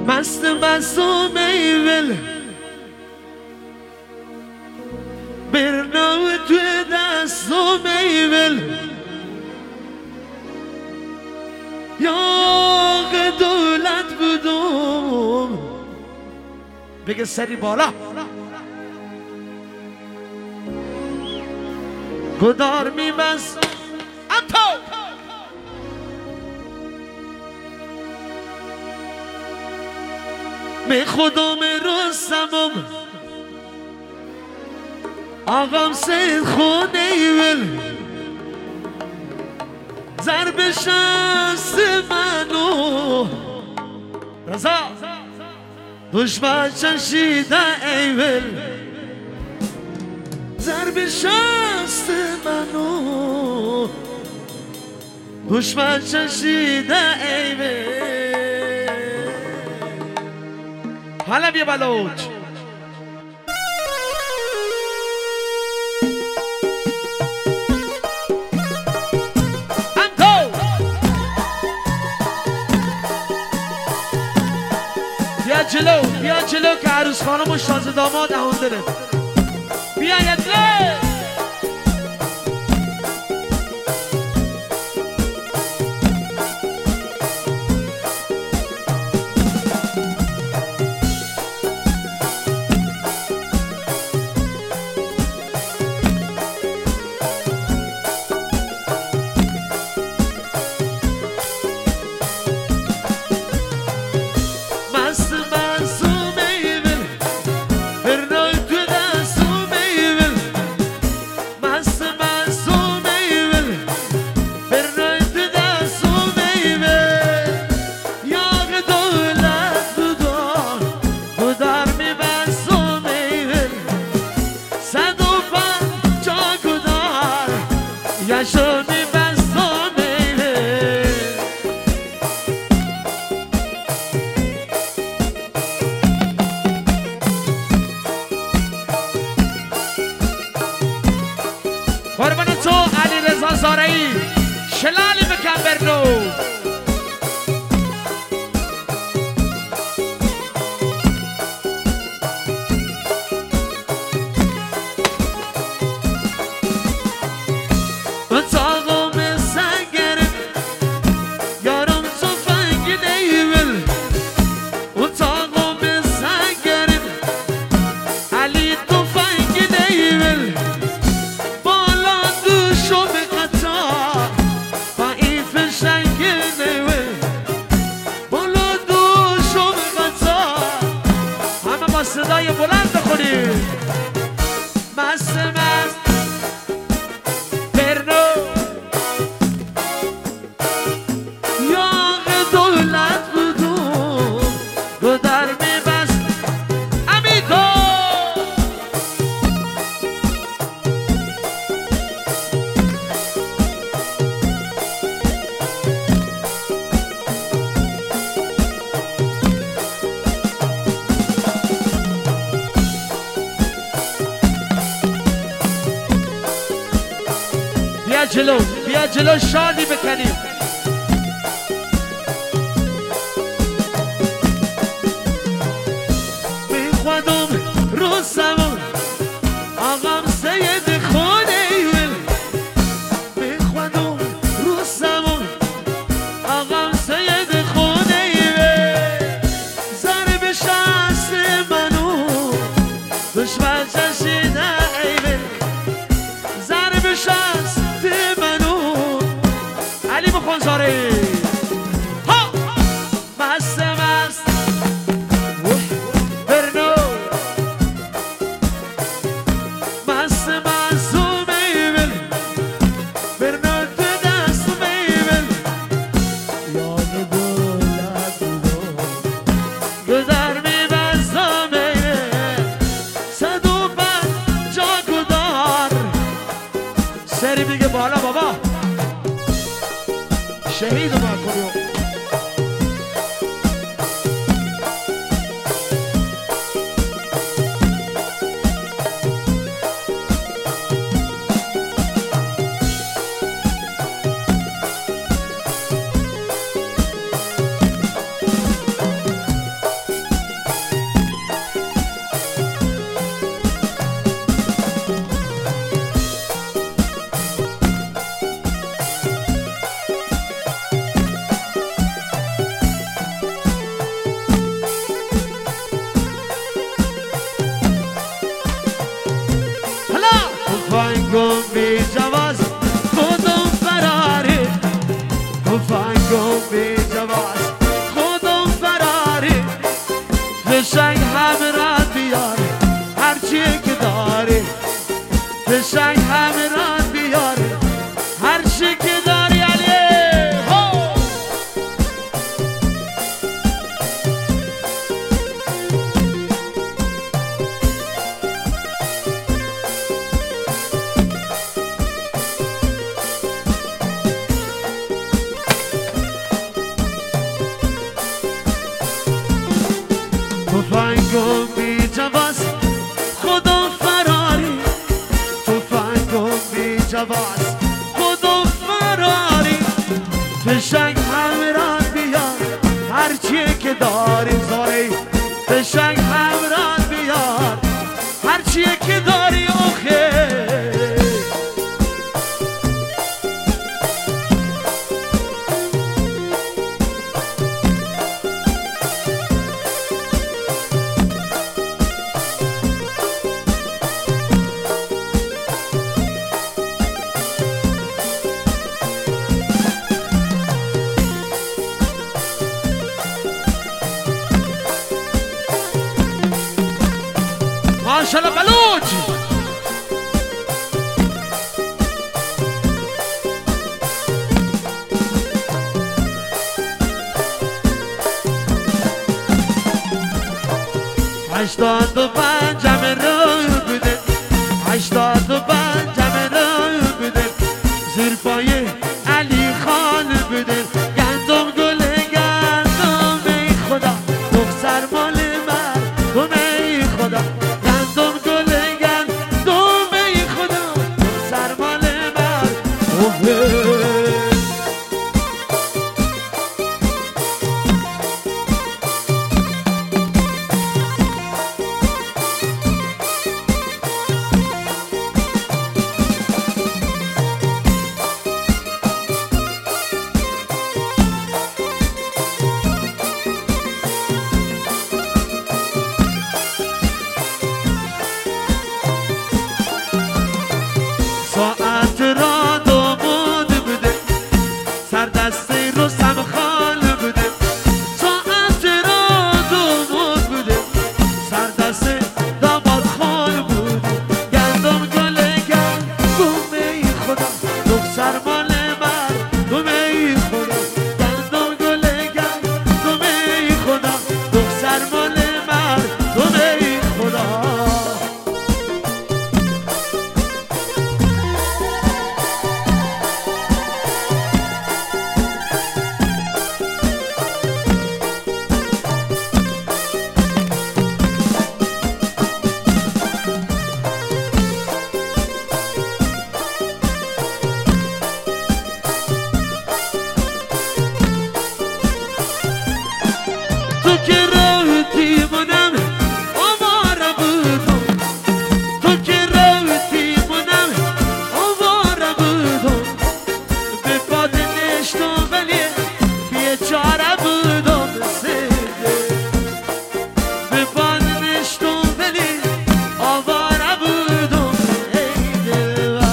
مست مصوم ایول برنامه توی دستم ایول یاغ دولت بودم بگه سری بالا گدار میبست انتو می خودم رستمم آقام سید خونه ایول ضرب شست منو رضا دشمن چشیده ایول ضرب شست منو دشمن چشیده ایول حالا بیا بلوچ بیا جلو که عروس خانم و شازه داماد اون داره بیا یدله قربان تو علی رضا زارعی شلالی بکن برنو اتاقم سنگره یارم تو فنگ نیول اتاقم سنگره علی تو فنگ نیول صدای بلند بخونیم مست مست برنو یاغ دولت بودم گدر میبست امیدو بیا جلو شادی بکنیم میخوادم رستمم آقام سید خونه ایول میخوادم رستمم آقام سید خونه ایول ضرب شست منو دشمن چشیده ایول ضرب شست علی بخون زاره ها مست مست برنو مست مست میول برنو تو دست میول یاد دولت گذر میبست میول 150 گدار سری میگه بالا بابا شهید ما کنیم تفنگم بی جواز خدا فراری تفنگم بی جواز خدا فراری فشنگ همراه بیار هرچیه که داری زاری فشنگ همراه بیار هرچیه که داری آخه ماشاءالله بلوچ هشتاد و پنجم رو بوده هشتاد و پنجم رو بوده زیر پای علی خان بوده گندم گل گندم ای خدا دختر مال مردم ای خدا گندم گل گندم ای خدا دختر مال مردم ساعت را داماد بوده سر دسته رستم خال بوده ساعت را داماد بوده سر دسته داماد خال بوده گندم گل گندم ای خدا دختر مال مردم ای خدا گندم گل گندم ای خدا دختر مال مردم ای خدا تو که راحتی منم آواره بودم تو که راحتی منم آواره بودم به پاد نشتم ولی بیچاره بودم سیده به پاد نشتم ولی آواره بودم ای دلبر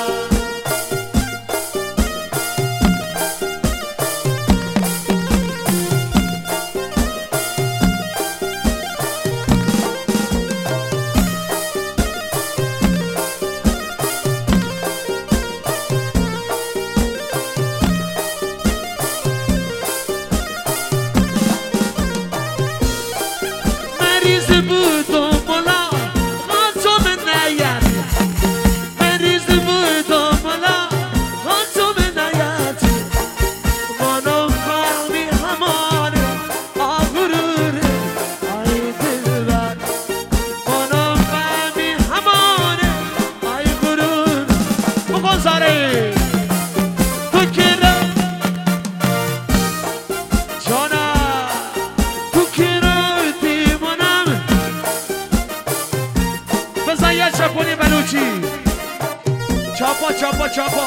مریض بودم ملا غاتم نیت مریض بودم ملا غاتم نیت منو فهمی همانه آغروره آی دلبر منو فهمی همانه آی غرور بگذاره تو که جانا تو که بزن یه چپونی بلوچی چاپا چاپا چاپا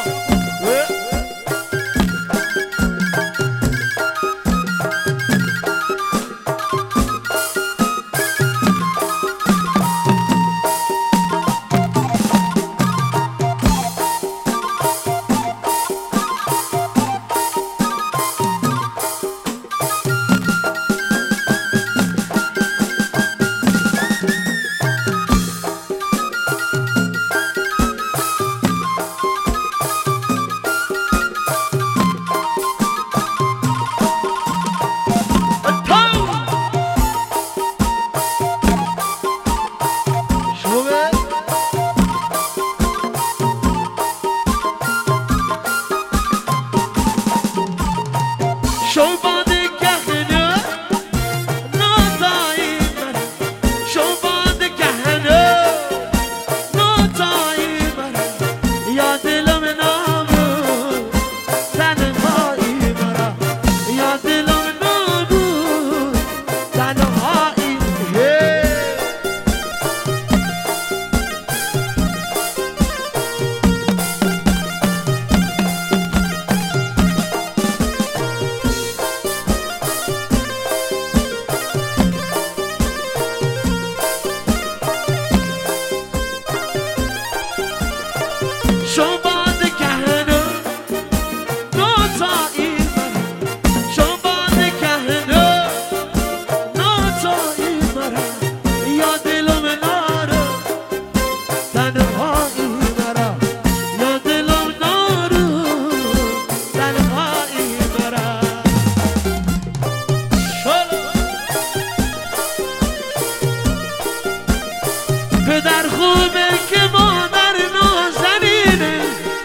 خوبه که مادر نازنینه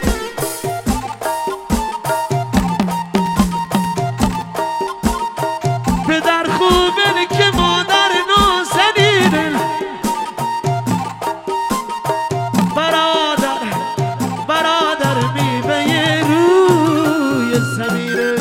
پدر خوبه که مادر نازنینه برادر میوه روی زمینه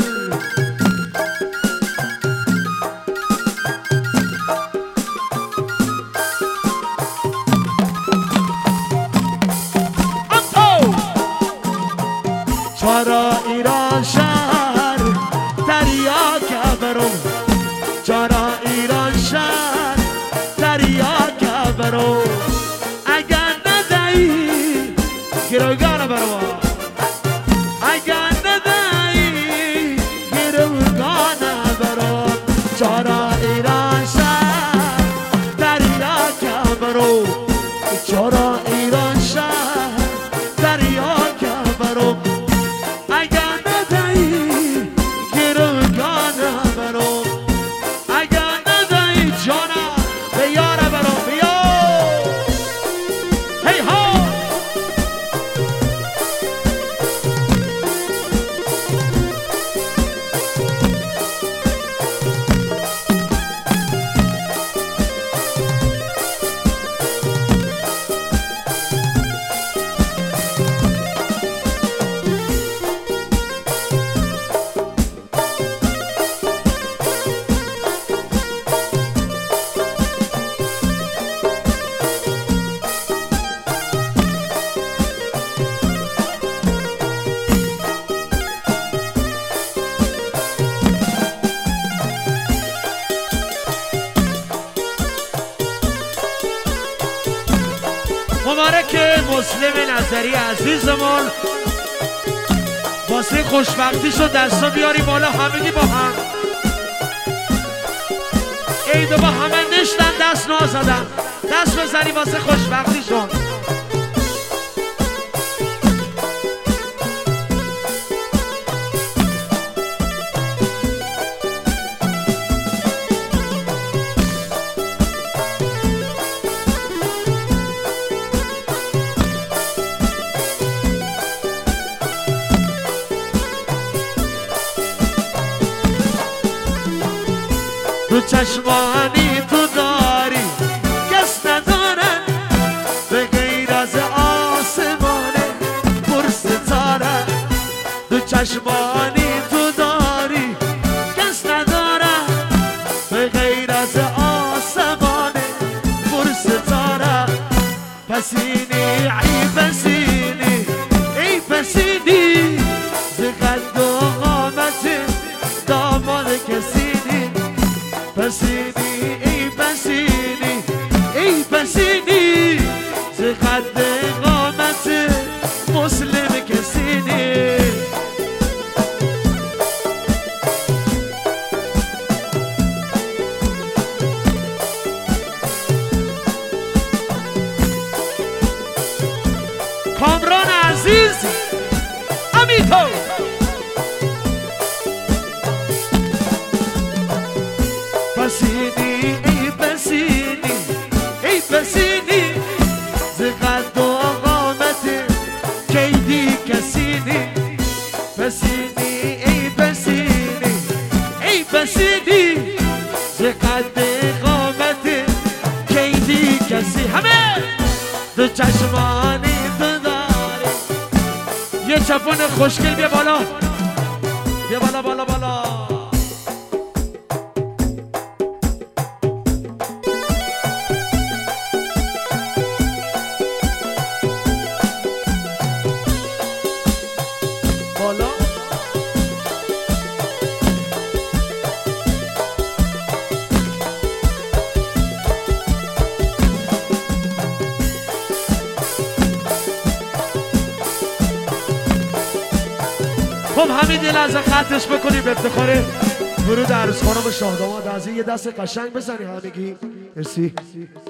چرا ایران شهر دریا کبرو چرا ایران شهر دریا کبرو اگر ندهی گروگان برو اگر ندهی گروگان برو چرا ایران شهر دریا کبرو چرا ایران شهر دریا کبرو مبارک مسلم نظری عزیزمون واسه خوشبختیشو دستا بیاری بالا همگی با هم عیدو با همه نشتن دست نازدن دست بزنی واسه خوشبختیشون تو چشمانی تو داری کس نداره به غیر از آسمانه پر ستاره تو چشمانی تو داری کس نداره به غیر از آسمانه پر ستاره پسینی ای پسینی ای پسینی زقد و قامت داماد کسینی پسینی ای پسینی ای پسینی زقد قامت مسلم کسینی کامران عزیز امیتو پسینی ای پسینی ای پسینی زقد و قامت کیدی کسینی پسینی ای پسینی ای پسینی زقد قامت کیدی کسی همه دو چشمانی تو داری یه چپون خوشگل بیا بالا بیا بالا بالا بالا خب همین یه لحظه خطش بکنیم افتخار ورود عروس خانم شاهداماد از این یه دست قشنگ بزنیم همگی. مرسی.